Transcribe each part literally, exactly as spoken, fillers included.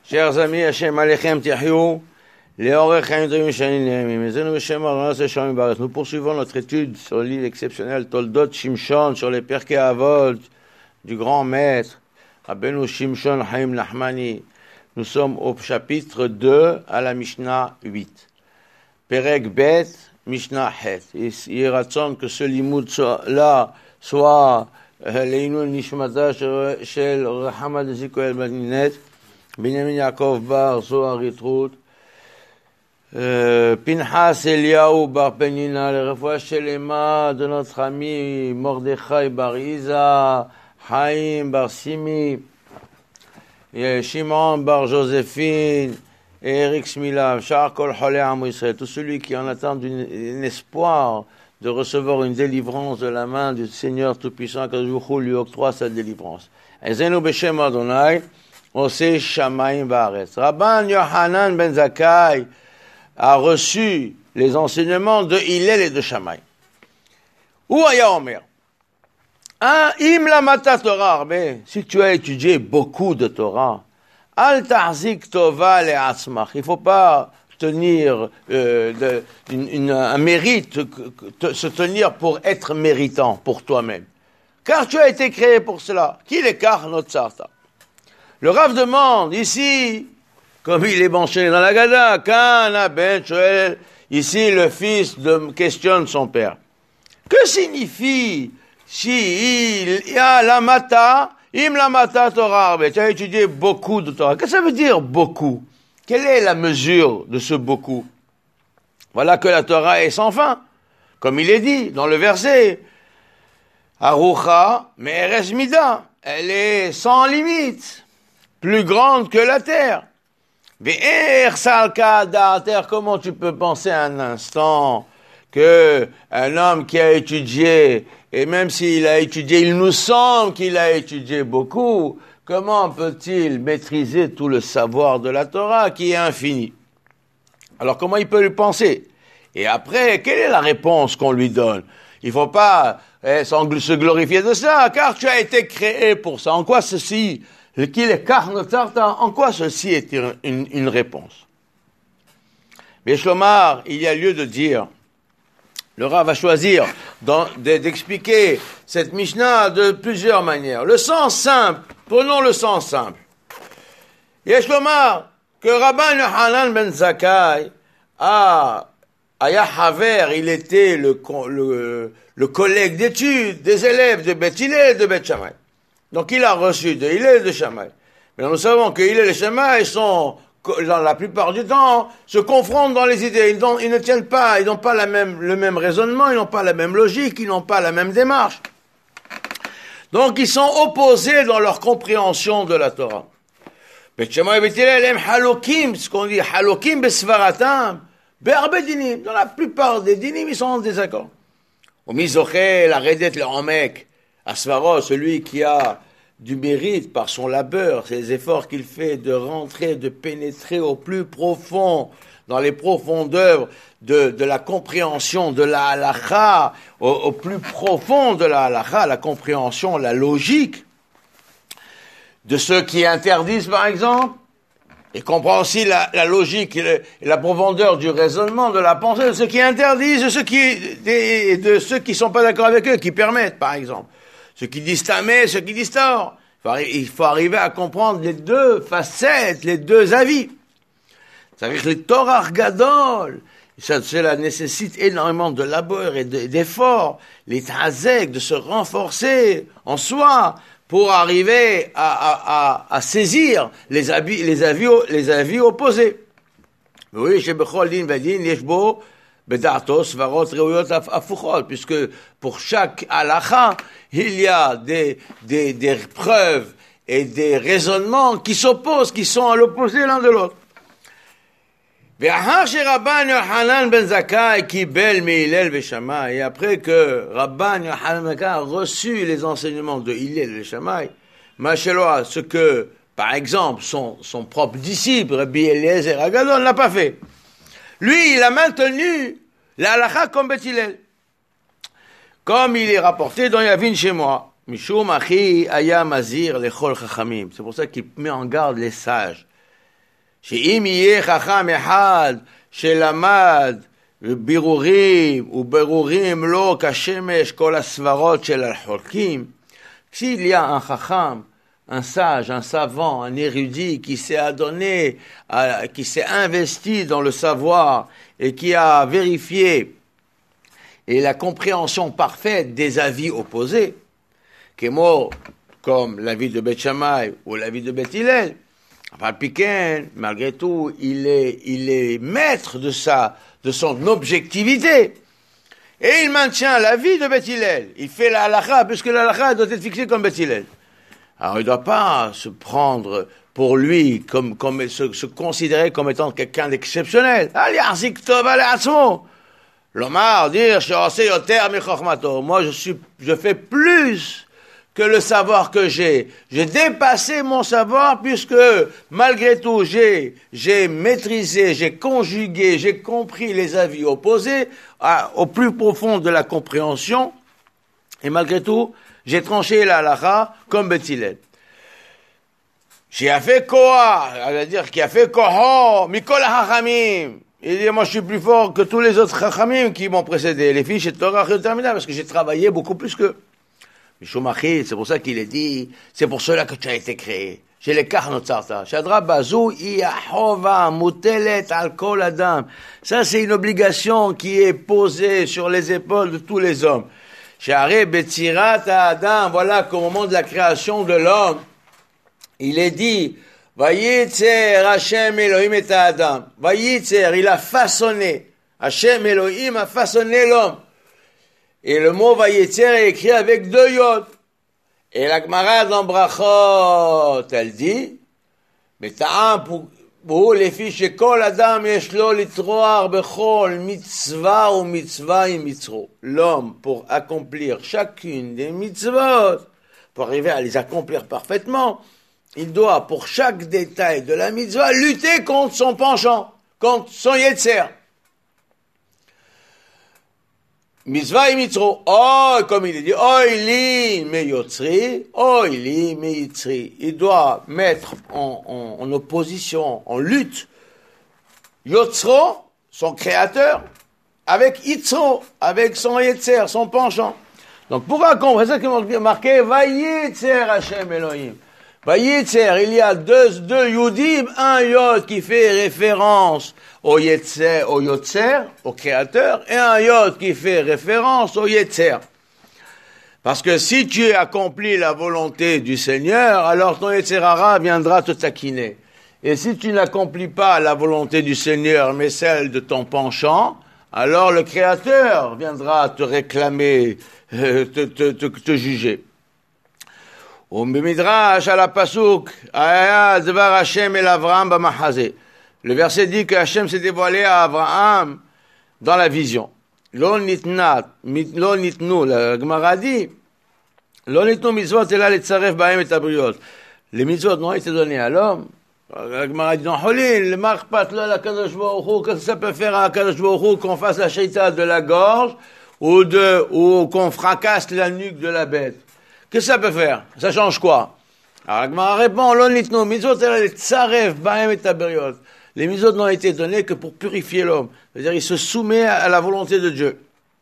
Chers amis, Hashem Alechem Tiahiou, nous poursuivons notre étude sur l'île exceptionnelle Toldot Shimshon, sur les Pirkei Avot du grand maître, Rabbeinu Shimshon Haim Nachmani. Nous sommes au chapitre deux à la Mishnah huit. Perek Bet, Mishnah Het. Il est ratson que ce limoud là soit Leinu Nishmata Shel Rahamad Zikoel Baninet, Benjamin Yaakov Bar Zohar Yitrut, Pinchas Eliaou Bar Penina, le refoua Shelema de notre ami Mordechai Bar Iza, Haim Bar Simi, Shimon Bar Joséphine, et Eric Smilav, Shar Kol Cholei Amo Yisrael, tout celui qui en attend un espoir de recevoir une délivrance de la main du Seigneur Tout-Puissant, que Dieu lui octroie sa délivrance. Ezenu Beshem Adonai, Ose Shamayim Baaretz. Rabban Yohanan ben Zakkai a reçu les enseignements de Hillel et de Shammai. Ou Aya Omer, ah, Im Lamata Torah Arbe, si tu as étudié beaucoup de Torah, Al Tahzik Tova Le Atzmach, il ne faut pas tenir euh, de, une, une, un mérite, te, se tenir pour être méritant pour toi-même. Car tu as été créé pour cela. Qui l'écart notre sarta? Le Rav demande ici, comme il est mentionné dans la Gada, Kana ben Shoel, ici le fils de, questionne son père. Que signifie si il y a la mata, im la mata Torah, tu as étudié beaucoup de Torah. Qu'est-ce que ça veut dire beaucoup? Quelle est la mesure de ce beaucoup? Voilà que la Torah est sans fin, comme il est dit dans le verset. Arucha me'eres mida, elle est sans limite, plus grande que la terre. Ve'er salka da'ater, comment tu peux penser un instant que un homme qui a étudié, et même s'il a étudié, il nous semble qu'il a étudié beaucoup, comment peut-il maîtriser tout le savoir de la Torah qui est infini? Alors comment il peut le penser? Et après, quelle est la réponse qu'on lui donne? Il ne faut pas eh, se glorifier de ça, car tu as été créé pour ça. En quoi ceci, en quoi ceci est une, une réponse? Mais Shlomar, il y a lieu de dire, le Rav va choisir dans, d'expliquer cette Mishnah de plusieurs manières. Le sens simple, prenons le sens simple. Yesh lomar que Rabban Yohanan ben Zakkai a Aya Haver, il était le, le, le collègue d'études des élèves de Beth Hillel et de Beth Shammai. Donc il a reçu de Hillel et de Shammai. Mais nous savons que Hillel et Shammai sont, dans la plupart du temps, se confrontent dans les idées. Ils, ils ne tiennent pas, ils n'ont pas la même, le même raisonnement, ils n'ont pas la même logique, ils n'ont pas la même démarche. Donc ils sont opposés dans leur compréhension de la Torah. Beth Shammai et Beth Hillel aiment halokim, ce qu'on dit halokim besvaratam, be'arbe dinim. Dans la plupart des dinim, ils sont en désaccord. Au mizoché, la redet le omek, asvaro, celui qui a du mérite par son labeur, ses efforts qu'il fait de rentrer, de pénétrer au plus profond, dans les profondeurs de, de la compréhension de la halakha, au, au plus profond de la halakha, la compréhension, la logique de ceux qui interdisent, par exemple, et comprend aussi la, la logique et, le, et la profondeur du raisonnement, de la pensée de ceux qui interdisent, de ceux qui, de, de ceux qui sont pas d'accord avec eux, qui permettent, par exemple. Ceux qui disent tamé, ceux qui disent tort. Il faut arriver à comprendre les deux facettes, les deux avis. Ça veut dire que le Torah Gadol, ça, cela nécessite énormément de labeur et d'efforts, les tazek, de se renforcer en soi, pour arriver à, à, à, à saisir les avis, les avis, les avis opposés. Oui, chez Bechol Din Vedin, Yeshbo, Bedatos, Varot, Reuyot, Afuchot, puisque pour chaque halakha, il y a des, des, des preuves et des raisonnements qui s'opposent, qui sont à l'opposé l'un de l'autre. Et après que Rabban Yohanan ben Zakkai a reçu les enseignements de Hillel et Shammai, Machelot, ce que, par exemple, son, son propre disciple, Rabbi Eliezer Agadon, n'a pas fait. Lui, il a maintenu la halakha comme Beth Hillel. Comme il est rapporté dans Yavin chez moi. Mishum achi aya mazir lechol chachamim. C'est pour ça qu'il met en garde les sages. שאם יהיה חכם אחד שלמד בירורים ובירורים לא כשמש כל הסברות של החולקים, s'il y a un chacham, un sage, un savant, un érudit qui s'est adonné, à, qui s'est investi dans le savoir et qui a vérifié et la compréhension parfaite des avis opposés, כמו, comme l'avis de Beth Shammai ou l'avis de Beth Hillel, enfin, Piquen, malgré tout, il est, il est maître de sa, de son objectivité. Et il maintient l'avis de Beth Hillel. Il fait la halakha, puisque la halakha doit être fixée comme Beth Hillel. Alors, il ne doit pas se prendre pour lui, comme, comme se, se considérer comme étant quelqu'un d'exceptionnel. L'Omar dire, moi, je suis, je fais plus que le savoir que j'ai. J'ai dépassé mon savoir puisque, malgré tout, j'ai, j'ai maîtrisé, j'ai conjugué, j'ai compris les avis opposés à, au plus profond de la compréhension. Et malgré tout, j'ai tranché la halakha comme Beth Hillel. J'ai fait koha, c'est-à-dire qui a fait koho, mikol hachamim. Il dit, moi je suis plus fort que tous les autres chachamim qui m'ont précédé. Les fiches et Torah terminales parce que j'ai travaillé beaucoup plus qu'eux. Mishumachit, c'est pour ça qu'il est dit, c'est pour cela que tu as été créé. J'ai les karnotzarta. Shadra bazou iahova mutelet al kol adam. Ça c'est une obligation qui est posée sur les épaules de tous les hommes. Share betzirat adam, voilà qu'au moment de la création de l'homme, il est dit, Vayitzer Hashem Elohim et Adam. Vayitzer, il a façonné. Hashem Elohim a façonné l'homme. Et le mot Vayitzer est écrit avec deux yod. Et la Gemara dans Brachot, elle dit, Beta'am pour les fiches et kol Adam yeshlo litroar bechol mitzvah ou mitzvah im mitzro. L'homme, pour accomplir chacune des mitzvot, pour arriver à les accomplir parfaitement, il doit, pour chaque détail de la mitzvah, lutter contre son penchant, contre son yetzer. Mitzvah et mitzro. Oh, comme il est dit, oh, ili me yotzri, oh, ili me yitzri. Il doit mettre en, en, en opposition, en lutte, yotzro, son créateur, avec yitzro, avec son yetzer, son penchant. Donc, pour accomplir, c'est ça qui est marqué, va yetzer Hashem Elohim. Vayitzer, il y a deux, deux Yudim, un Yod qui fait référence au Yetzer, au Yotzer, au créateur, et un Yod qui fait référence au Yetzer. Parce que si tu accomplis la volonté du Seigneur, alors ton Yetzer Hara viendra te taquiner. Et si tu n'accomplis pas la volonté du Seigneur, mais celle de ton penchant, alors le créateur viendra te réclamer, euh, te, te, te, te juger. ובמדרש על הפסוק, היה דבר השם אל אברהם במחזה. Le verset dit que Hachem s'est dévoilé à Abraham dans la vision. לא ניתנה, לא ניתנו, la Gemara dit, לא ניתנו מצוות אלא לצרף בהם את הבריות. Les mitzvot n'ont été données à l'homme. La Gemara dit, non, חולין, למה אכפת לו לקדוש ברוך הוא, qu'est-ce que ça peut faire à הקדוש ברוך הוא qu'on fasse la shita de la gorge ou, de, ou qu'on fracasse la nuque de la bête? Qu'est-ce que ça peut faire? Ça change quoi? Alors la Gemara répond, l'on nitno, mitzvot el tsaref ba'em et aberiot. Les mitzvot n'ont été donnés que pour purifier l'homme. C'est-à-dire, il se soumet à la volonté de Dieu.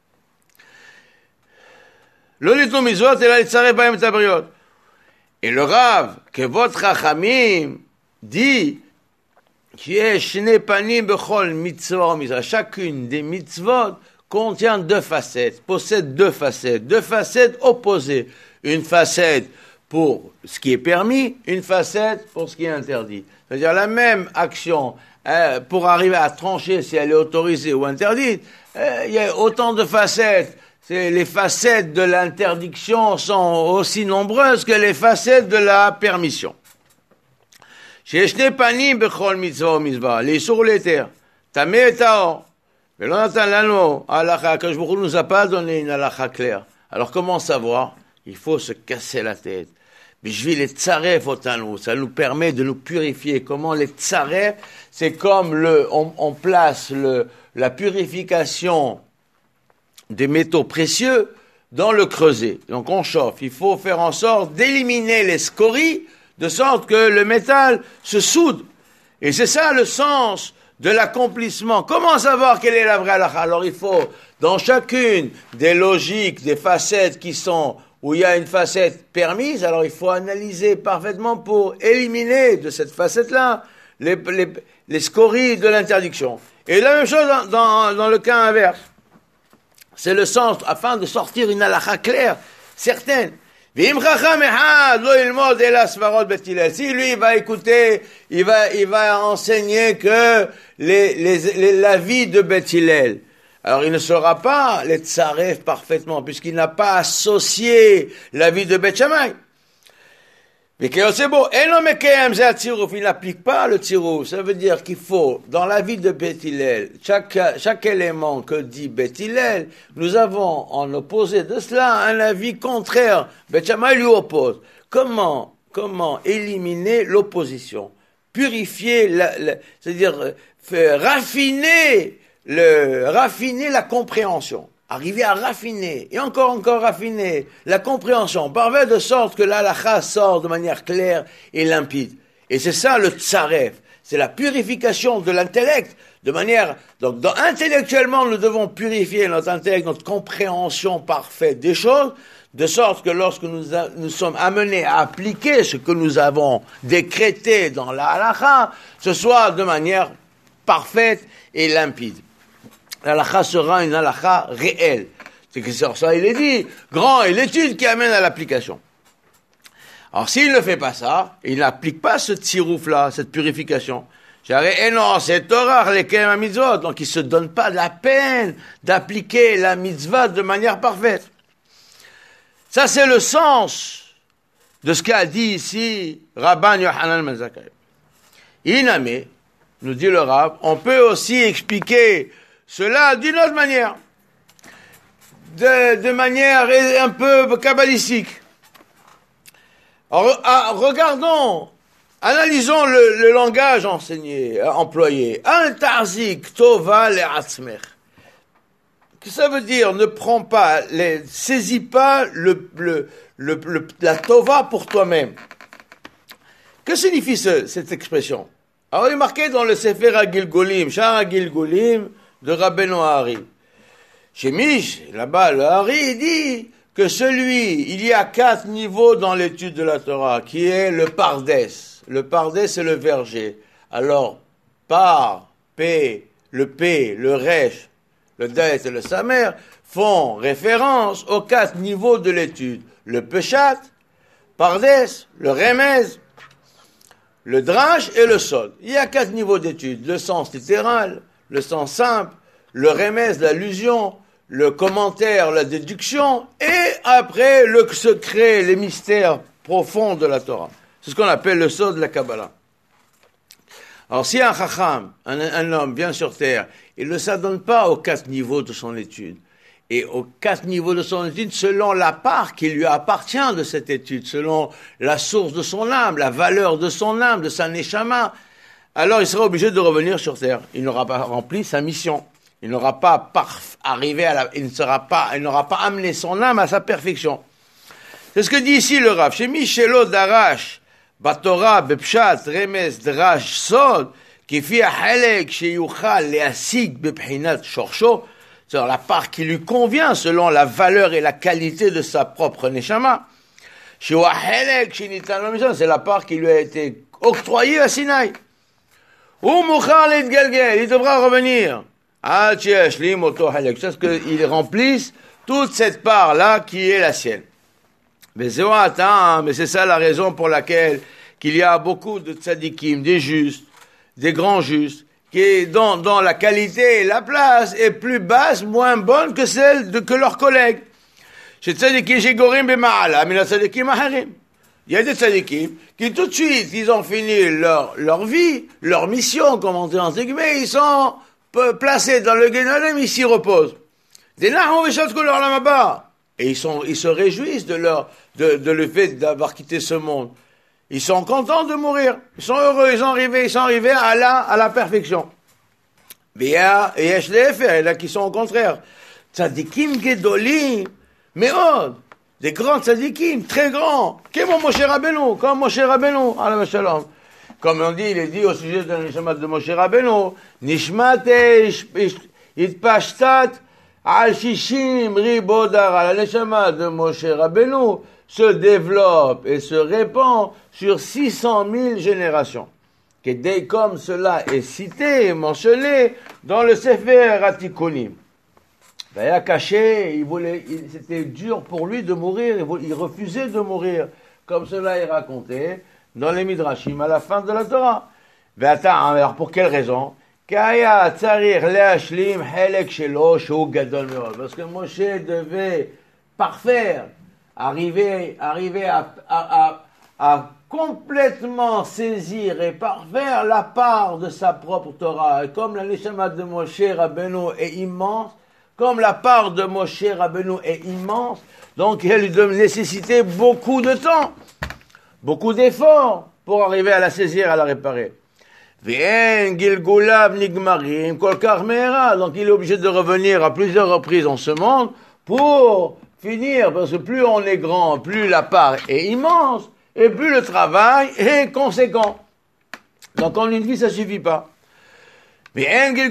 L'on nitno mitzvot el tsaref ba'em et aberiot. Et le Rav, que votre Chachamim dit, qui est shne panim bechol mitzvot mitzvot. Chacune des mitzvot contient deux facettes, possède deux facettes, deux facettes opposées. Une facette pour ce qui est permis, une facette pour ce qui est interdit. C'est-à-dire la même action, euh, pour arriver à trancher si elle est autorisée ou interdite, euh, il y a autant de facettes. C'est, les facettes de l'interdiction sont aussi nombreuses que les facettes de la permission. שיש שני פנים בכל מצווה ומצווה, לאיסור ולהיתר, טמא וטהור, ולא נתן לנו הלכה, הקדוש ברוך הוא nous a pas donné une halakha claire. Alors comment savoir? Il faut se casser la tête. Bishvil les tsaref otanu, ça nous permet de nous purifier. Comment les tsaref, c'est comme le, on, on place le, la purification des métaux précieux dans le creuset. Donc on chauffe. Il faut faire en sorte d'éliminer les scories de sorte que le métal se soude. Et c'est ça le sens de l'accomplissement. Comment savoir quelle est la vraie halakha? Alors il faut, dans chacune des logiques, des facettes qui sont, où il y a une facette permise, alors il faut analyser parfaitement pour éliminer de cette facette-là les, les, les scories de l'interdiction. Et la même chose dans, dans, dans le cas inverse. C'est le sens, afin de sortir une halakha claire, certaine. Si lui il va écouter, il va, il va enseigner que les, les, les, la vie de Beth Hillel, alors il ne saura pas les tsaref parfaitement, puisqu'il n'a pas associé la vie de Beth Shammai. Mais que c'est beau, il n'applique pas le tirou. Ça veut dire qu'il faut, dans la vie de Beth Hillel, chaque, chaque élément que dit Beth Hillel, nous avons en opposé de cela un avis contraire. Beth Shammai lui oppose. Comment, comment éliminer l'opposition? Purifier, la, la, c'est-à-dire faire, raffiner, le, raffiner la compréhension. Arriver à raffiner, et encore, encore raffiner, la compréhension, parfait de sorte que l'halakha sort de manière claire et limpide. Et c'est ça le tsaref, c'est la purification de l'intellect, de manière, donc dans, intellectuellement nous devons purifier notre intellect, notre compréhension parfaite des choses, de sorte que lorsque nous, a, nous sommes amenés à appliquer ce que nous avons décrété dans la halakha, ce soit de manière parfaite et limpide. L'halakha sera une halakha réelle. C'est que sur ça il est dit, grand est l'étude qui amène à l'application. Alors s'il ne fait pas ça, il n'applique pas ce tsirouf-là, cette purification. Et non, c'est Torah, les Kem mitzvot, donc il se donne pas la peine d'appliquer la mitzvah de manière parfaite. Ça c'est le sens de ce qu'a dit ici Rabban Yochanan ben Zakkai. Iname, nous dit le Rav, on peut aussi expliquer cela d'une autre manière, de, de manière un peu kabbalistique. Alors, regardons, analysons le, le langage enseigné, employé. Al tarzik tova le'atzmech. Qu'est-ce que ça veut dire? Ne prends pas, les, saisis pas le, le, le, le, la tova pour toi-même. Que signifie ce, cette expression? Alors, il est marqué dans le Sefer HaGilgolim, Shar HaGilgolim, de Rabbeinu Hari. Chez Mich, là-bas, le Hari dit que celui, il y a quatre niveaux dans l'étude de la Torah, qui est le Pardes. Le Pardes, c'est le verger. Alors, Par, P, le P, le Resh, le Dalet et le Samer font référence aux quatre niveaux de l'étude. Le Peshat, Pardes, le Remez, le Drash et le Sod. Il y a quatre niveaux d'étude. Le sens littéral, le sens simple, le remez, l'allusion, le commentaire, la déduction, et après le secret, les mystères profonds de la Torah. C'est ce qu'on appelle le sod de la Kabbalah. Alors si un chacham, un, un homme vient sur terre, il ne s'adonne pas aux quatre niveaux de son étude, et aux quatre niveaux de son étude selon la part qui lui appartient de cette étude, selon la source de son âme, la valeur de son âme, de sa neshama, alors il sera obligé de revenir sur terre. Il n'aura pas rempli sa mission. Il n'aura pas parf- arrivé à la, il ne sera pas, il n'aura pas amené son âme à sa perfection. C'est ce que dit ici le Rav. Chez Michelo Darash, Batora, Bepshat, Remes, Drash, Sod, qui fit à Halek, chez Yuchal, Leasik, Bephinat, Shorsho, c'est la part qui lui convient selon la valeur et la qualité de sa propre neshama. Chez Wahalek, chez Nitan, c'est la part qui lui a été octroyée à Sinaï. Ou Mouchal et Galgel, il devra revenir. Ah, tiens, Shlim, Oto, Halek. C'est ce qu'il remplisse toute cette part-là qui est la sienne. Mais c'est attends, mais c'est ça la raison pour laquelle qu'il y a beaucoup de tzadikim, des justes, des grands justes, qui, dont, dont la qualité et la place est plus basse, moins bonne que celle de, que leurs collègues. Chez tzadikim, chez Gorim, Bema'ala, mais la tzadikim, Aharim. Il y a des tzadikim qui tout de suite, ils ont fini leur, leur vie, leur mission, comme on dit en mais ils sont placés dans le Génonem, ils s'y reposent. Des nahon vechatko leur lamaba. Et ils sont, ils se réjouissent de leur, de, de le fait d'avoir quitté ce monde. Ils sont contents de mourir. Ils sont heureux, ils sont arrivés, ils sont arrivés à la, à la perfection. Mais il y a, il y a il y en a qui sont au contraire. Tzadikim gedolim, meod. Des grands tzadikim, très grands, comme Moshe Rabbeinu, comme Moshe Rabbeinu, alayhi shalom. Comme on dit, il est dit au sujet de la Neshama de Moshe Rabbeinu, Nishmate itpashtat al shishim ribodara. La Neshama de Moshe Rabbeinu se développe et se répand sur six cent mille générations. Que dès comme cela est cité et mentionné dans le Sefer Atikonim. Il a caché, il voulait, il, c'était dur pour lui de mourir, il, voulait, il refusait de mourir, comme cela est raconté dans les Midrashim à la fin de la Torah. Alors pour quelle raison? Parce que Moshe devait parfaire, arriver, arriver à, à, à, à complètement saisir et parfaire la part de sa propre Torah. Et comme la Neshama de Moshe Rabbeinu est immense, comme la part de Moshe Rabbeinu est immense, donc elle lui nécessitait beaucoup de temps, beaucoup d'efforts pour arriver à la saisir, à la réparer. Donc il est obligé de revenir à plusieurs reprises en ce monde pour finir, parce que plus on est grand, plus la part est immense, et plus le travail est conséquent. Donc en une vie, ça ne suffit pas. Donc,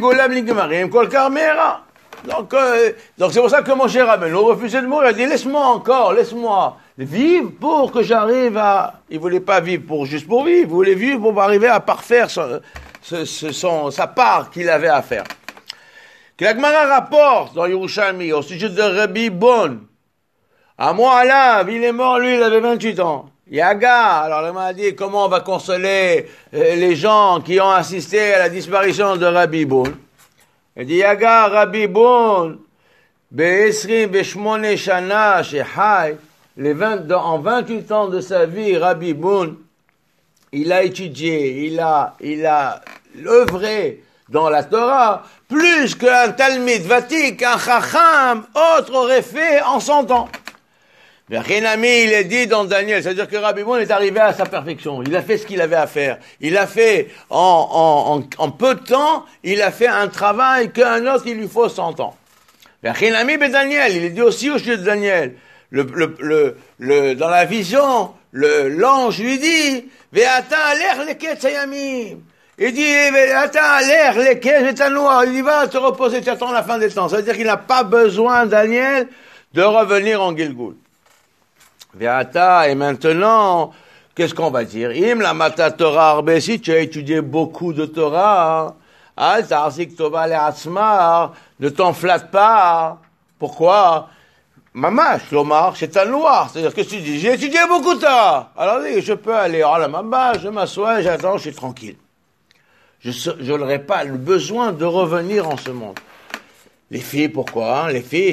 euh, donc c'est pour ça que mon cher Rabbeinu refusait de mourir. Il a dit, laisse-moi encore, laisse-moi vivre pour que j'arrive à... Il ne voulait pas vivre pour, juste pour vivre, il voulait vivre pour arriver à parfaire son, son, son, sa part qu'il avait à faire. Que la Gemara rapporte dans Yerushalmi au sujet de Rabbi Bon. À moi, là, il est mort, lui, il avait vingt-huit ans. Yaga, alors il m'a dit comment on va consoler euh, les gens qui ont assisté à la disparition de Rabbi Bon. Il dit Yaga, Rabbi Bon, Be'esrim, Be'shmone Shana, Shehai, les vingt, en vingt-huit ans de sa vie, Rabbi Bon, il a étudié, il a, il a œuvré dans la Torah, plus qu'un Talmid Vatik, un Chacham, autre aurait fait en cent ans. Rinami, il est dit dans Daniel, c'est-à-dire que Rabbi Bon est arrivé à sa perfection. Il a fait ce qu'il avait à faire. Il a fait, en, en, en, en peu de temps, il a fait un travail qu'un autre, il lui faut cent ans. Rinami, ben Daniel, il est dit aussi au sujet de Daniel. Le, le, le, le, dans la vision, le, l'ange lui dit, Ve'ata alech leket sayamim. Il dit, Ve'ata alech leket noir. Il dit, va te reposer, tu attends la fin des temps. Ça veut dire qu'il n'a pas besoin, Daniel, de revenir en Gilgul. Ve'ata, et maintenant, qu'est-ce qu'on va dire? Im la mata Torah arbe, si tu as étudié beaucoup de Torah, al ta'asik tova le'atzma, ne t'en flatte pas. Pourquoi? Mamash, l'omar, c'est un noir. C'est-à-dire que tu dis, j'ai étudié beaucoup de Torah. Alors oui, je peux aller, oh la mamash, je m'assois, j'attends, je suis tranquille. Je n'aurai pas le besoin de revenir en ce monde. Les filles, pourquoi? Hein? Les filles,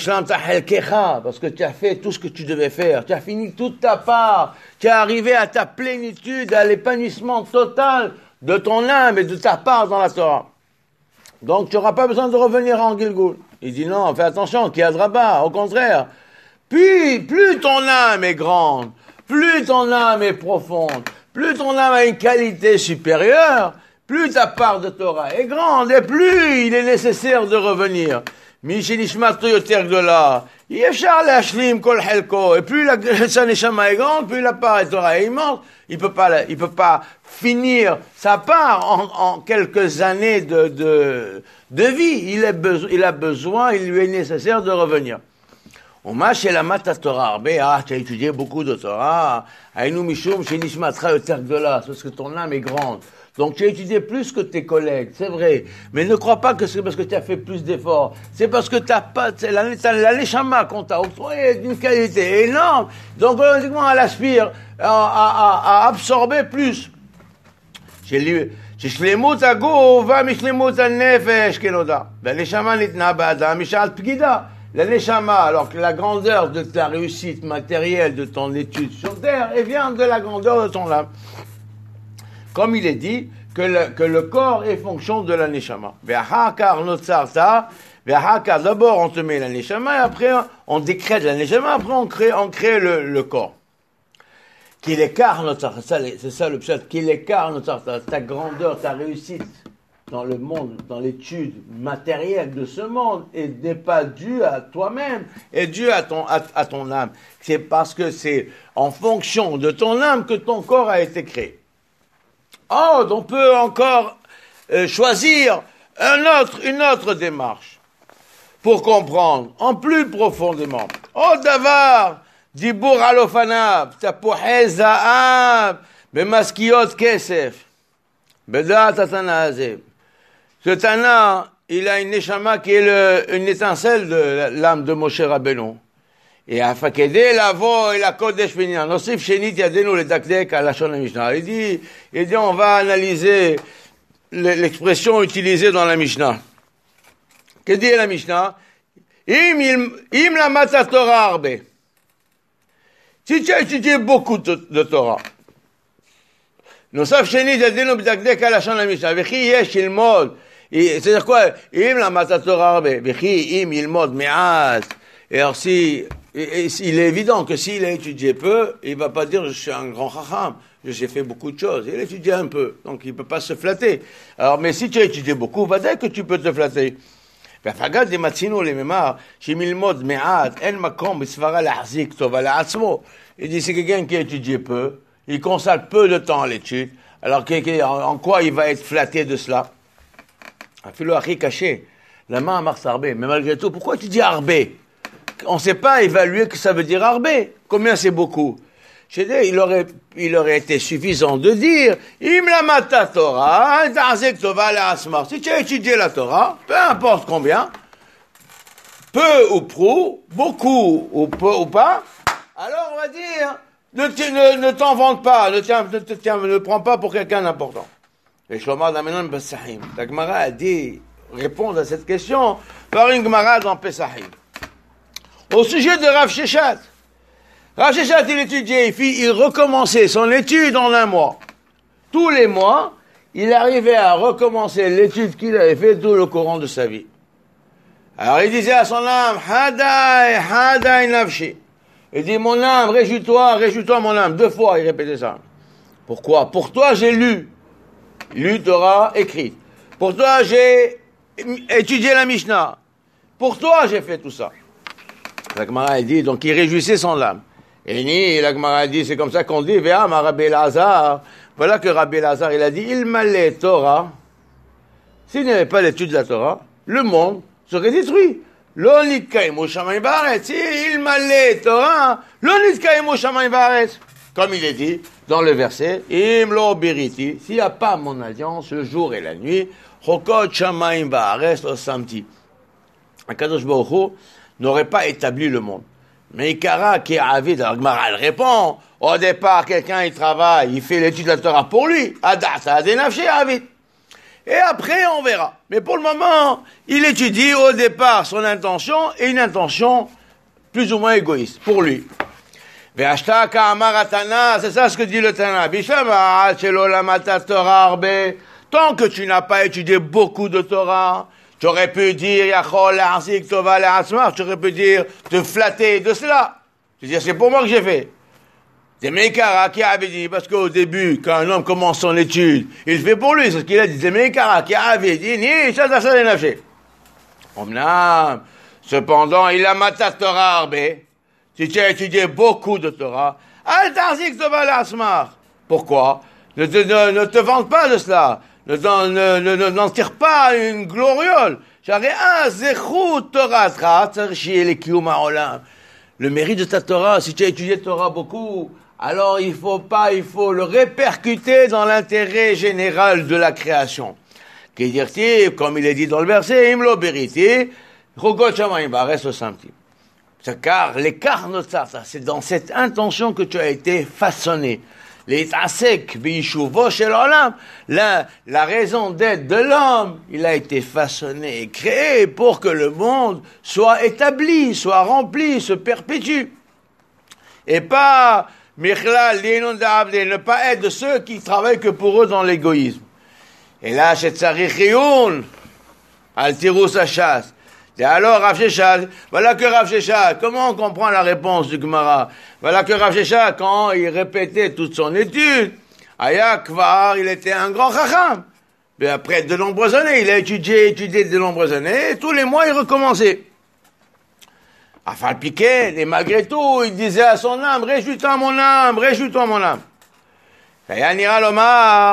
parce que tu as fait tout ce que tu devais faire. Tu as fini toute ta part. Tu es arrivé à ta plénitude, à l'épanouissement total de ton âme et de ta part dans la Torah. Donc, tu n'auras pas besoin de revenir en Gilgul. Il dit non, fais attention, qui a Draba, au contraire. Puis, plus ton âme est grande, plus ton âme est profonde, plus ton âme a une qualité supérieure, plus ta part de Torah est grande, et plus il est nécessaire de revenir. Et plus la neshama est grande, plus la part de Torah est immense. Il peut pas, il peut pas finir sa part en, en quelques années de, de, de vie. Il, est beso- il a besoin, il lui est nécessaire de revenir. Ah, tu as étudié beaucoup de Torah. C'est parce que ton âme est grande. Donc tu as étudié plus que tes collègues, c'est vrai. Mais ne crois pas que c'est parce que tu as fait plus d'efforts. C'est parce que tu n'as pas, c'est la, la neshama qu'on t'a octroyée d'une qualité énorme. Donc automatiquement elle aspire à, à, à, à absorber plus. J'ai lu, ששלמות הגוף משלמות הנפש כנודע. והנשמה ניתנה באדם משעת פגידה. La neshama, alors que la grandeur de ta réussite matérielle, de ton étude sur terre, elle vient de la grandeur de ton âme. Comme il est dit, que le, que le corps est fonction de la neshama. Ve'ahakar notzarta, ve'ahakar, d'abord on te met la neshama, et après on décrète la neshama, après on crée, on crée le, le corps. Qu'il écarte notzarta, c'est ça le pshat, qu'il écarte notzarta, ta grandeur, ta réussite dans le monde, dans l'étude matérielle de ce monde, et n'est pas due à toi-même, est due à ton, à, à ton âme. C'est parce que c'est en fonction de ton âme que ton corps a été créé. Oh, on peut encore euh, choisir un autre, une autre démarche pour comprendre en plus profondément. Oh, davar, dibur alofanav, tapuhe za'av, bemaskiot kesef, bedat atana hazeh. Ce Tana, il a une neshama qui est le, une étincelle de l'âme de Moshe Rabbeinu. Et à Fakede, la vo et la kodesh bénin. Nosif shenit yadenu le dakdek à la Shon Mishnah. Il dit, il dit, on va analyser l'expression utilisée dans la Mishnah. Que dit la Mishnah? Im, im la mata Torah arbe. Si tu as étudié beaucoup de, de Torah, Nosif shenit yadenu le dakdek à la Shon Mishnah. Vechi yesh ilmod. C'est-à-dire quoi? Im la mata Torah arbe. Vechi im ilmod me'at. Et alors si, et, et, il est évident que s'il a étudié peu, il va pas dire je suis un grand chacham, j'ai fait beaucoup de choses. Il a étudié un peu, donc il peut pas se flatter. Alors, mais si tu as étudié beaucoup, va dire que tu peux te flatter. Il dit c'est quelqu'un qui a étudié peu, il consacre peu de temps à l'étude. Alors en quoi il va être flatté de cela? caché. La main à Mars Arbé, mais malgré tout, pourquoi tu dis Arbé? On ne sait pas évaluer que ça veut dire arbé. Combien c'est beaucoup? Je dis, il aurait, il aurait été suffisant de dire, im la mata Torah, si tu as étudié la Torah, peu importe combien, peu ou prou, beaucoup ou peu ou pas, alors on va dire, ne, ne, ne t'en vante pas, ne, tiens, ne, tiens, ne prends pas pour quelqu'un d'important. Et Shlomo Damenon Bessahim, la Gemara a dit, répondre à cette question par une Gemara dans Pesahim. Au sujet de Rav Sheshat. Rav Sheshat, il étudiait, il, fit, il recommençait son étude en un mois. Tous les mois, il arrivait à recommencer l'étude qu'il avait fait tout le courant de sa vie. Alors il disait à son âme, Hadai, Hadai Nafshi. Il dit, mon âme, réjouis-toi, réjouis-toi mon âme. Deux fois, il répétait ça. Pourquoi? Pour toi, j'ai lu. Lu Torah écrite. Pour toi, j'ai étudié la Mishnah. Pour toi, j'ai fait tout ça. La Gemara a dit, donc il réjouissait son âme. Et ni, la Gemara a dit, c'est comme ça qu'on dit, Ve'am Rabbi Lazar. Voilà que Rabbi Lazar, il a dit, il m'allait Torah. S'il n'y avait pas l'étude de la Torah, le monde serait détruit. L'onitkaimu shamayim ba'aretz. Il m'allait Torah. L'onitkaimu shamayim ba'aretz. Comme il est dit dans le verset, im lo biriti. S'il n'y a pas mon alliance, le jour et la nuit, chokot shamayim ba'aretz lo samti. Akadosh Baruch Hu n'aurait pas établi le monde. Mais Ikara qui est avid, alors Gemara, elle répond, au départ, quelqu'un, il travaille, il fait l'étude de la Torah pour lui, Adasa, Adenafshi, avid. Et après, on verra. Mais pour le moment, il étudie au départ son intention, et une intention plus ou moins égoïste, pour lui. Ve'ashta ka'amar Tana, c'est ça ce que dit le Tana. Bishama, shelo lamata Torah arbe. Tant que tu n'as pas étudié beaucoup de Torah, tu aurais pu dire, Yachol la'azik tova la'atzmar, tu aurais pu dire, te flatter de cela. Tu dis, c'est pour moi que j'ai fait. C'est Meikara qui avait dit, parce qu'au début, quand un homme commence son étude, il fait pour lui, c'est ce qu'il a dit. C'est Meikara qui avait dit, ni, ça, ça, ça, ça, ça, ça. Cependant, il a matat Torah arbe. Si tu as étudié beaucoup de Torah, al ta'azik tova la'atzmar. Pourquoi? Ne te, ne, ne te vante pas de cela. Ne, ne, ne, ne, n'en tire pas une gloriole. Le mérite de ta Torah, si tu as étudié Torah beaucoup, alors il faut pas, il faut le répercuter dans l'intérêt général de la création. Qui dit, comme il est dit dans le verset, imlo beriti, chogot shamayim ba'aretz lo samti. Car l'écart notar, c'est dans cette intention que tu as été façonné. La, la raison d'être de l'homme, il a été façonné et créé pour que le monde soit établi, soit rempli, se perpétue. Et pas, ne pas être de ceux qui travaillent que pour eux dans l'égoïsme. Et là, chez Tzarich Rioun, al tirou sa chasse. Et alors, Rav Sheshat, voilà que Rav Sheshat, comment on comprend la réponse du Gemara? Voilà que Rav Sheshat, quand il répétait toute son étude, Aya Kvar, il était un grand chacham. Mais après de nombreuses années, il a étudié, étudié de nombreuses années, et tous les mois, il recommençait. Afal piqué, et malgré tout, il disait à son âme, réjouis-toi mon âme, réjouis-toi mon âme. Aya Nira Lomar,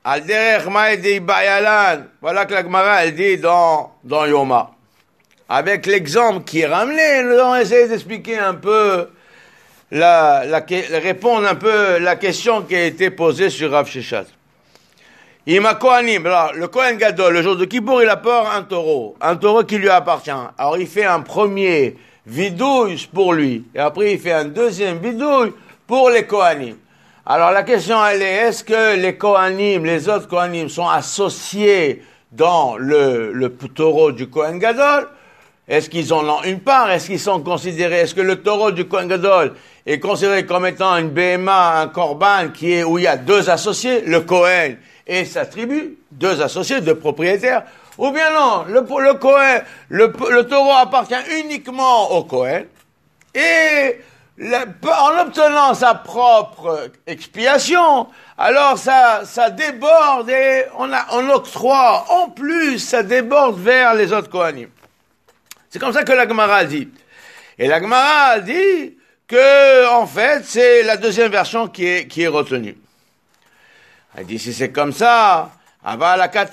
Al derech ma'edei bayalan. Voilà que la Gemara, elle dit dans, dans Yoma. Avec l'exemple qui est ramené, nous allons essayer d'expliquer un peu, la, la, répondre un peu la question qui a été posée sur Rav Sheshat. Ima Kohanim, alors, le Kohen Gadol, le jour de Kippour, il apporte un taureau, un taureau qui lui appartient. Alors, il fait un premier vidouille pour lui, et après, il fait un deuxième vidouille pour les Kohanim. Alors, la question, elle est, est-ce que les Kohanim, les autres Kohanim, sont associés dans le, le taureau du Kohen Gadol? Est-ce qu'ils en ont une part? Est-ce qu'ils sont considérés? Est-ce que le taureau du Kohen Gadol est considéré comme étant une B M A, un korban, qui est, où il y a deux associés, le Kohen et sa tribu, deux associés, deux propriétaires, ou bien non, le, le Kohen, le, le taureau appartient uniquement au Kohen, et le, en obtenant sa propre expiation, alors ça, ça déborde et on, a, on octroie, en plus, ça déborde vers les autres Kohanim. C'est comme ça que la Gemara dit. Et la Gemara dit que, en fait, c'est la deuxième version qui est, qui est retenue. Elle dit, si c'est comme ça, alors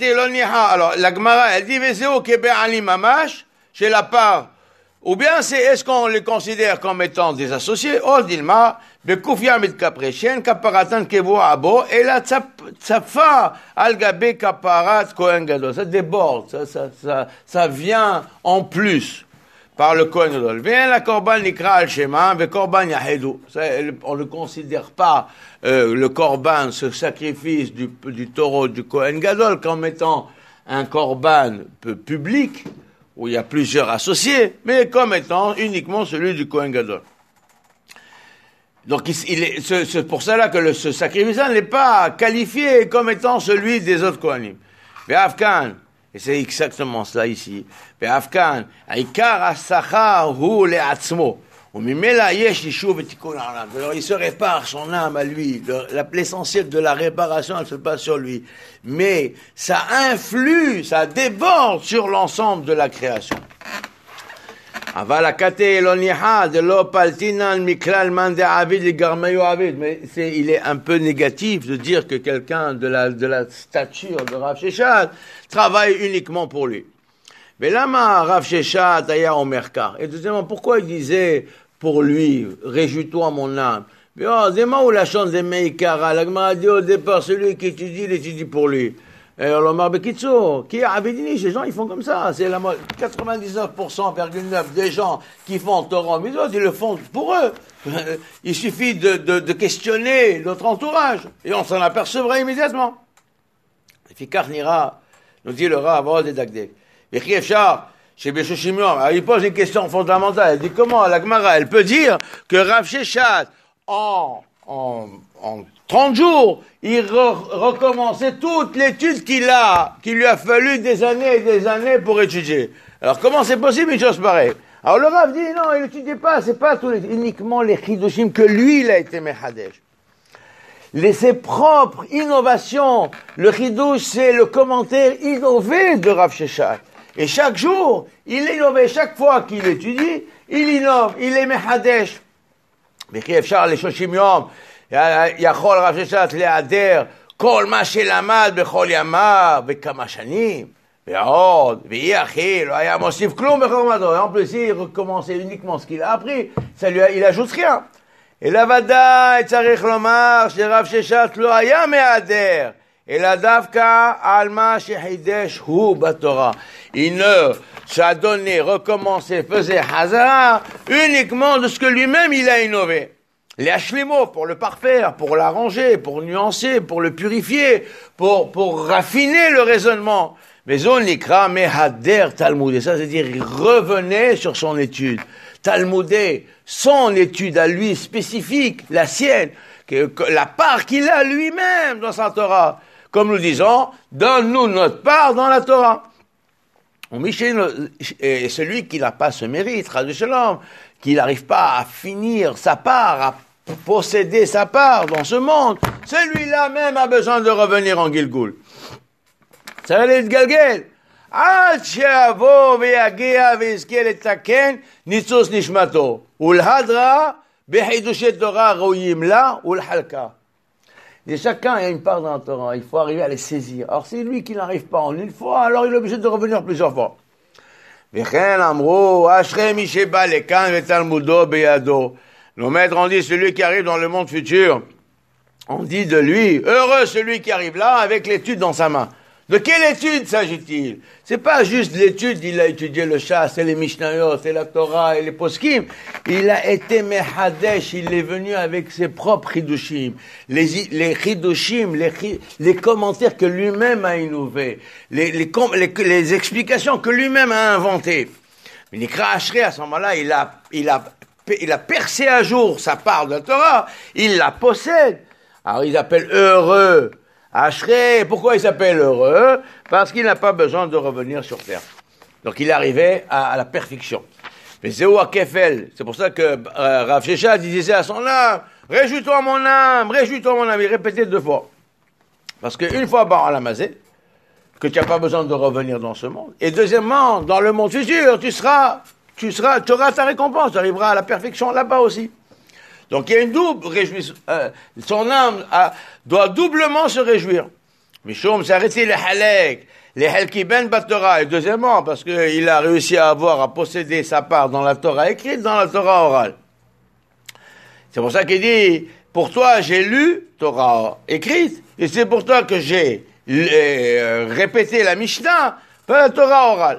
la Gemara, elle dit, Vezeo kebe ani mamash, chez la part, ou bien c'est, est-ce qu'on les considère comme étant des associés? Oh, dilma, bekufia mit kapreshen, kaparatan kevo abo, et la tsafa al gabe kaparat kohen gadol. Ça déborde, ça, ça, ça, ça vient en plus par le kohen gadol. Vient la korban nikra al shema, ve korban yahedu. On ne considère pas euh, le korban, ce sacrifice du, du taureau du kohen gadol, comme étant un korban public, où il y a plusieurs associés, mais comme étant uniquement celui du Kohen Gadol. Donc, il, il est, c'est, c'est pour cela que le, ce sacrifice n'est pas qualifié comme étant celui des autres Kohanim. Ve'afkan, et c'est exactement cela ici. Ve'afkan, aikar as-sachar hu le'atzmo. Alors, il se répare son âme à lui. Le, l'essentiel de la réparation, elle se passe sur lui. Mais ça influe, ça déborde sur l'ensemble de la création. Mais c'est, il est un peu négatif de dire que quelqu'un de la, de la stature de Rav Sheshat travaille uniquement pour lui. Mais là, Rav Sheshat aya omerka. Et deuxièmement, pourquoi il disait pour lui, réjouis-toi mon âme. Mais oh, dis-moi où la chance des Meikara. La Gemara dit au départ, celui qui étudie, il étudie pour lui. Et alors, Omar Bekitso, qui a Avedini, les gens, ils font comme ça. C'est la quatre-vingt-dix-neuf pour cent, virgule neuf des gens qui font Torah Mitzvot, ils le font pour eux. Il suffit de, de, de questionner notre entourage. Et on s'en apercevra immédiatement. Fikar Nira, nous dit le Rav Avod et Dagdek. Et Chiefchar, chez Beshoshimion, il pose une question fondamentale. Elle dit comment la Gemara, elle peut dire que Rav Sheshat, en, en, en trente jours, il re- recommençait toute l'étude qu'il a, qu'il lui a fallu des années et des années pour étudier. Alors comment c'est possible une chose pareille? Alors le Rav dit non, il n'étudiait pas, c'est pas tous les, uniquement les Chidushim que lui, il a été Mechadesh. Les, ses propres innovations, le Chidush, c'est le commentaire innové de Rav Sheshat. Et chaque jour, il innove, chaque fois qu'il étudie, il innove, il est Mechadesh. Mais qui אפשר ל-שלושים יום, יכול רב ששת להיעדר כל מה שלמד בכל ימיו, וכמה שנים, ועוד, ויהי אחי, לא היה מוסיף כלום בחוכמתו. En plus, il recommençait uniquement ce qu'il a appris, ça lui, il ajoute rien. אלא ודאי צריך לומר שרב ששת לא היה מהיעדר, אלא דווקא על מה שחידש הוא בתורה. Il ne s'est donné, recommencé, faisait hazara uniquement de ce que lui-même il a innové. Les hashlimot, pour le parfaire, pour l'arranger, pour nuancer, pour le purifier, pour, pour raffiner le raisonnement. Mais on l'ikra mehader talmud. Et ça, c'est-à-dire, il revenait sur son étude. Talmudé, son étude à lui spécifique, la sienne, que, que, la part qu'il a lui-même dans sa Torah. Comme nous disons, donne-nous notre part dans la Torah. Et celui qui n'a pas ce mérite, qui n'arrive pas à finir sa part, à posséder sa part dans ce monde, celui-là même a besoin de revenir en Gilgul. Ça va être Galgel. עד שיבוא ויגיע ויזכה לתקן ניצוץ נשמתו ולהדרה בחידושי תורה ראויים לה ולחלקה. Et chacun a une part dans la Torah. Il faut arriver à les saisir. Alors, c'est lui qui n'arrive pas en une fois, alors il est obligé de revenir plusieurs fois. V'chen amro, ashrei mi sheba lekan vetalmudo beyado. Nos maîtres ont dit, celui qui arrive dans le monde futur, on dit de lui, heureux celui qui arrive là avec l'étude dans sa main. De quelle étude s'agit-il? C'est pas juste l'étude, il a étudié le chasse, et les Mishnayot, et la Torah, et les Poskim. Il a été Mehadesh, il est venu avec ses propres Hidushim. Les, les Hidushim, les, les commentaires que lui-même a innovés, les, les, les, les explications que lui-même a inventées. Mais Nikra Ashrei, à ce moment-là, il a, il a, il a percé à jour sa part de la Torah, il la possède. Alors, il appelle heureux. Ashrei, pourquoi il s'appelle heureux? Parce qu'il n'a pas besoin de revenir sur terre. Donc il est arrivé à, à la perfection. Mais c'est où à Kefel? C'est pour ça que euh, Rav Sheshet disait à son âme, réjouis-toi mon âme, réjouis-toi mon âme. Il répétait deux fois. Parce qu'une fois, Bar Alamazé, que tu n'as pas besoin de revenir dans ce monde. Et deuxièmement, dans le monde futur, tu seras, tu seras, tu auras ta récompense, tu arriveras à la perfection là-bas aussi. Donc il y a une double réjouissance. Euh, son âme a, doit doublement se réjouir. Mishum, c'est arrêté les halek, les helkiben bat-Torah. Et deuxièmement, parce qu'il a réussi à avoir, à posséder sa part dans la Torah écrite, dans la Torah orale. C'est pour ça qu'il dit, pour toi j'ai lu Torah écrite, et c'est pour toi que j'ai euh, répété la Mishnah, pas la Torah orale.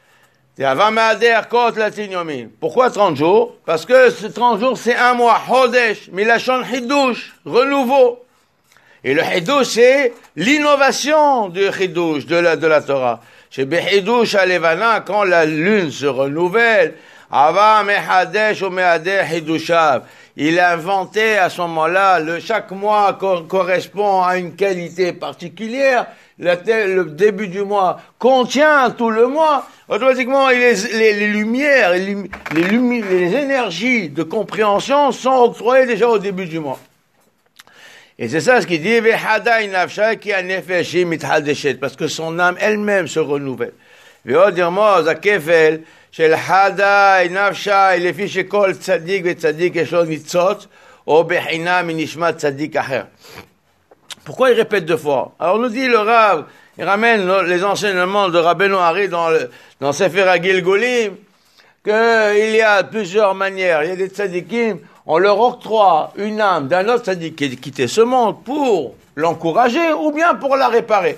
Pourquoi trente jours? Parce que ce trente jours, c'est un mois. Hodesh, milachon hidush, renouveau. Et le hidush, c'est l'innovation du hidush, de la, de la Torah. Chez Behidush Alevana, quand la lune se renouvelle, Ava mehadesh ou mehadeh hidushav. Il a inventé à ce moment-là, le, chaque mois co- correspond à une qualité particulière. Le, le début du mois contient tout le mois. Automatiquement, les, les, les lumières, les, les, lumi, les énergies de compréhension sont octroyées déjà au début du mois. Et c'est ça ce qu'il dit, parce que son âme elle-même se renouvelle. של חדאי נפשי לפי שכל צדיק וצדיק יש לו ניצוץ או בחינה מנשמת צדיק אחר. Pourquoi il répète deux fois? Alors nous dit le Rav, il ramène les enseignements de Rabbeinu Hari dans le, dans Sefer HaGilgulim, qu'il y a plusieurs manières. Il y a des tzadikim, on leur octroie une âme d'un autre tzadik qui a quitté ce monde pour l'encourager ou bien pour la réparer.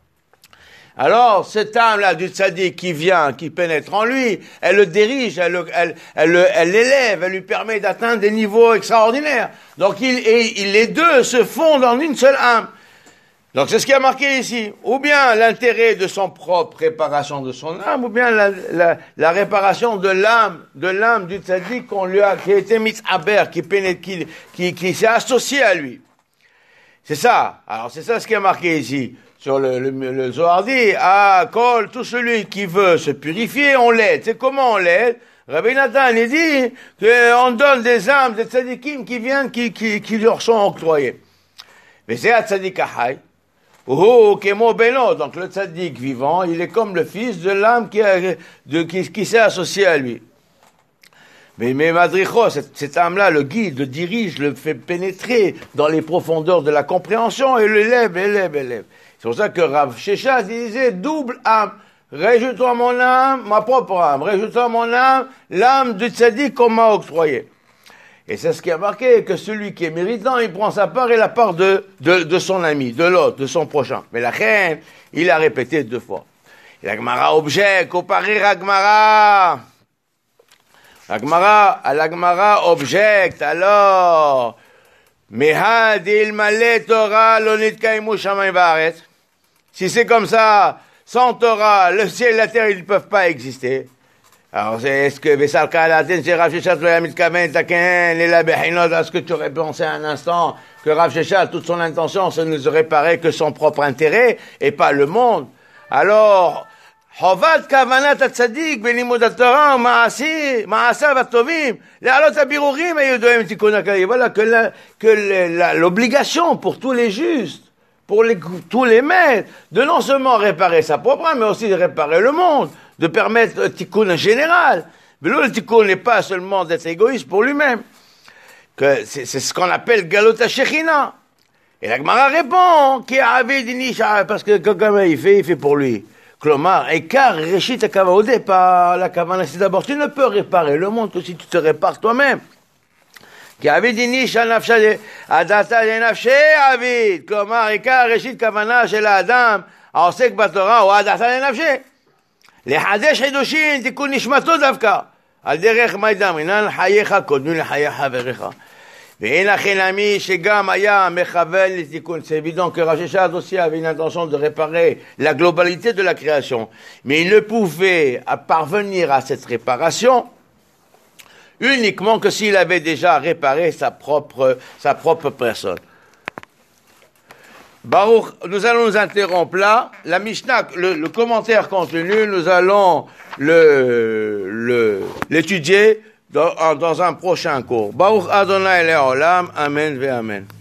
Alors, cette âme-là du tzaddik qui vient, qui pénètre en lui, elle le dirige, elle, le, elle, elle, elle l'élève, elle lui permet d'atteindre des niveaux extraordinaires. Donc, il, et, il, les deux se fondent en une seule âme. Donc, c'est ce qui a marqué ici. Ou bien l'intérêt de son propre réparation de son âme, ou bien la, la, la réparation de l'âme, de l'âme du tzaddik qu'on lui a, qui a été mis à ber, qui pénètre, qui, qui, qui s'est associé à lui. C'est ça. Alors, c'est ça ce qui a marqué ici. Sur le, le, le Zohar dit, ah, Kol, tout celui qui veut se purifier, on l'aide. C'est comment on l'aide? Rabbi Nathan, il dit qu'on donne des âmes, des tzadikim qui viennent, qui, qui, qui leur sont octroyés. Mais c'est un tzadik ahai. Oh, kemo beno. Donc le tzadik vivant, il est comme le fils de l'âme qui, a, de, qui, qui s'est associé à lui. Mais, mais Madricho, cette, cette âme-là, le guide, le dirige, le fait pénétrer dans les profondeurs de la compréhension et l'élève, élève, élève. C'est pour ça que Rav Sheshet disait double âme. Réjouis-toi mon âme, ma propre âme. Réjouis-toi mon âme, l'âme du tzaddik qu'on m'a octroyée. Et c'est ce qui a marqué, que celui qui est méritant, il prend sa part et la part de, de, de son ami, de l'autre, de son prochain. Mais la reine, il a répété deux fois. Et la Gemara objecte, au parir la Gemara. La Gemara, la Gemara objecte, alors, Mehad ilmale Torah lo nitkaimu shamayim va'aretz. Si c'est comme ça, sans Torah, le ciel et la terre, ils ne peuvent pas exister. Alors, c'est, est-ce que Vesalka Latin, c'est Rav Sheshet lo yamit kamen taken, et la bechinot, est-ce que tu aurais pensé un instant que Rav Sheshet, toute son intention, ce ne serait réparer que son propre intérêt, et pas le monde? Alors, חובת כוונת הצדיק בלימוד התורה ומעשי, מעשיו הטובים, להעלות הבירורים הידועים מתיקון הכללי. Voilà que, la, que la, l'obligation pour tous les justes, pour les, tous les maîtres, de non seulement réparer sa propre âme, mais aussi de réparer le monde, de permettre le tikkun général. Mais là, le tikkun n'est pas seulement d'être égoïste pour lui-même, que c'est, c'est ce qu'on appelle galota shechina. Et la Gemara répond, qui avait dit parce que comme il fait, il fait pour lui. Klomar, et car Réchit Akava, au départ, la Kavana, c'est d'abord, tu ne peux réparer le monde que si tu te répares toi-même. Qui avait dit Nisha Nafsha, Adata de Nafshe Avid, Klomar, et car Réchit Kavana, chez la Adam, Aosek Batora, ou Adata de Nafshe. Les Hadesh Hedoshin, Tikun Nishmato Davka. Al derech Maïdam, Inan Hayecha, Kodnu le Hayecha Verecha. C'est évident que Racheshad aussi avait une intention de réparer la globalité de la création. Mais il ne pouvait parvenir à cette réparation uniquement que s'il avait déjà réparé sa propre, sa propre personne. Baruch, nous allons nous interrompre là. La Mishnah, le, le commentaire contenu, nous allons le, le, l'étudier dans, dans un prochain cours. Baruch Adonai Le'olam, Amen ve Amen.